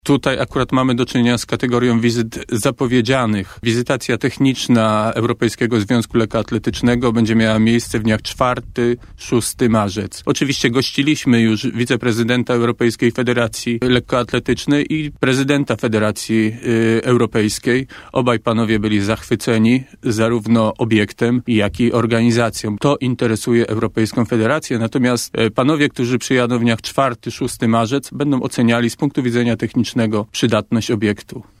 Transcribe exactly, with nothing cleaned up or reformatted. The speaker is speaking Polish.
Tutaj akurat mamy do czynienia z kategorią wizyt zapowiedzianych. Wizytacja techniczna Europejskiego Związku Lekkoatletycznego będzie miała miejsce w dniach czwarty szósty marzec. Oczywiście gościliśmy już wiceprezydenta Europejskiej Federacji Lekkoatletycznej i prezydenta Federacji y, Europejskiej. Obaj panowie byli zachwyceni zarówno obiektem, jak i organizacją. To interesuje Europejską Federację, natomiast y, panowie, którzy przyjadą w dniach czwarty szósty marzec, będą oceniali z punktu widzenia technicznego przydatność obiektu.